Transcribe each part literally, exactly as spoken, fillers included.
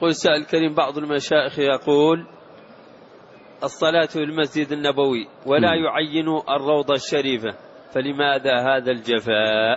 يقول سائل كريم بعض المشايخ يقول الصلاة في المسجد النبوي ولا يعين الروضة الشريفة، فلماذا هذا الجفاء؟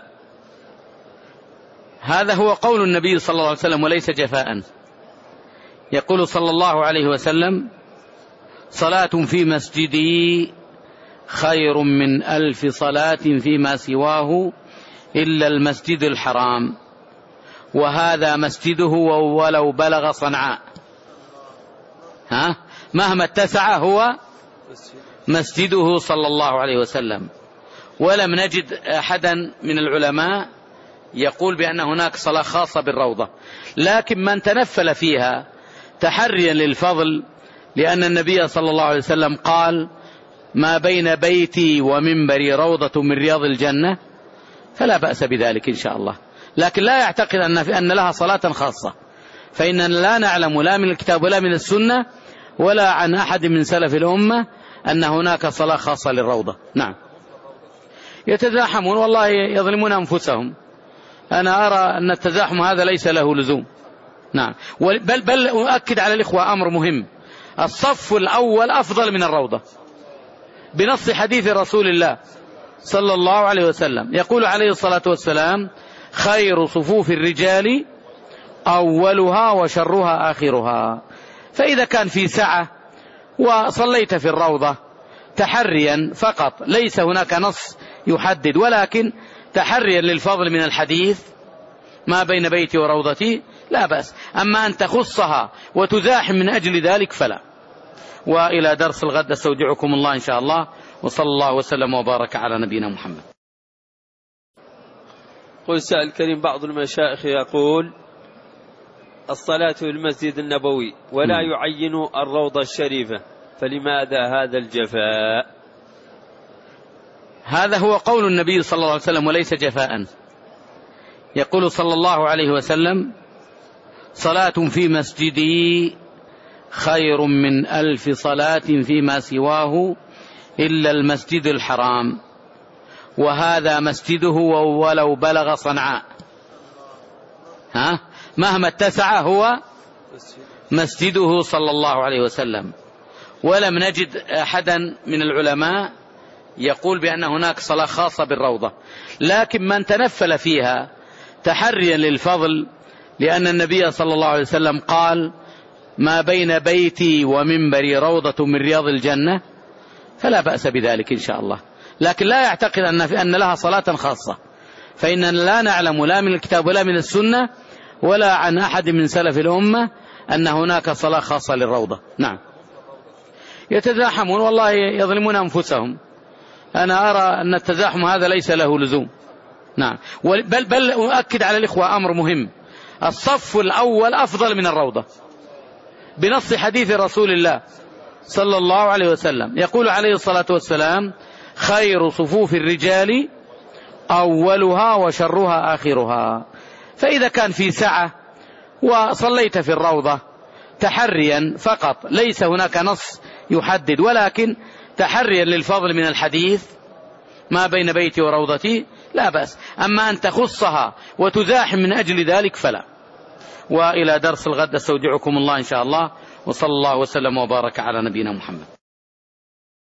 هذا هو قول النبي صلى الله عليه وسلم وليس جفاء. يقول صلى الله عليه وسلم: صلاة في مسجدي خير من ألف صلاة فيما سواه إلا المسجد الحرام، وهذا مسجده ولو بلغ صنعاء. ها؟ مهما اتسع هو مسجده صلى الله عليه وسلم. ولم نجد أحدا من العلماء يقول بأن هناك صلاة خاصة بالروضة، لكن من تنفل فيها تحريا للفضل، لأن النبي صلى الله عليه وسلم قال: ما بين بيتي ومنبري روضة من رياض الجنة، فلا بأس بذلك إن شاء الله. لكن لا يعتقد أن, أن لها صلاة خاصة، فإننا لا نعلم لا من الكتاب ولا من السنة ولا عن أحد من سلف الأمة أن هناك صلاة خاصة للروضة. نعم، يتزاحمون، والله يظلمون أنفسهم. أنا أرى أن التزاحم هذا ليس له لزوم. نعم، بل, بل أؤكد على الإخوة أمر مهم: الصف الأول أفضل من الروضة بنص حديث رسول الله صلى الله عليه وسلم. يقول عليه الصلاة والسلام: خير صفوف الرجال أولها وشرها آخرها. فإذا كان في سعة وصليت في الروضة تحريا فقط، ليس هناك نص يحدد، ولكن تحريا للفضل من الحديث ما بين بيتي وروضتي، لا بأس. أما أن تخصها وتزاحم من أجل ذلك فلا. وإلى درس الغد استودعكم الله إن شاء الله، وصلى الله وسلم وبارك على نبينا محمد. قل سائل كريم بعض المشايخ يقول الصلاة في المسجد النبوي ولا م. يعين الروضة الشريفة، فلماذا هذا الجفاء؟ هذا هو قول النبي صلى الله عليه وسلم وليس جفاء. يقول صلى الله عليه وسلم: صلاة في مسجدي خير من ألف صلاة فيما سواه إلا المسجد الحرام، وهذا مسجده ولو بلغ صنعاء. ها؟ مهما اتسع هو مسجده صلى الله عليه وسلم. ولم نجد أحدا من العلماء يقول بأن هناك صلاة خاصة بالروضة، لكن من تنفل فيها تحريا للفضل، لأن النبي صلى الله عليه وسلم قال: ما بين بيتي ومنبري روضة من رياض الجنة، فلا بأس بذلك إن شاء الله. لكن لا يعتقد أن, أن لها صلاة خاصة، فإننا لا نعلم لا من الكتاب ولا من السنة ولا عن أحد من سلف الأمة أن هناك صلاة خاصة للروضة. نعم، يتزاحمون، والله يظلمون أنفسهم. أنا أرى أن التزاحم هذا ليس له لزوم. نعم، بل, بل أؤكد على الإخوة أمر مهم: الصف الأول أفضل من الروضة بنص حديث رسول الله صلى الله عليه وسلم. يقول عليه الصلاة والسلام: خير صفوف الرجال أولها وشرها آخرها. فإذا كان في سعة وصليت في الروضة تحريا فقط، ليس هناك نص يحدد، ولكن تحريا للفضل من الحديث ما بين بيتي وروضتي، لا بأس. أما أن تخصها وتزاحم من أجل ذلك فلا. وإلى درس الغد استودعكم الله إن شاء الله، وصلى الله وسلم وبارك على نبينا محمد.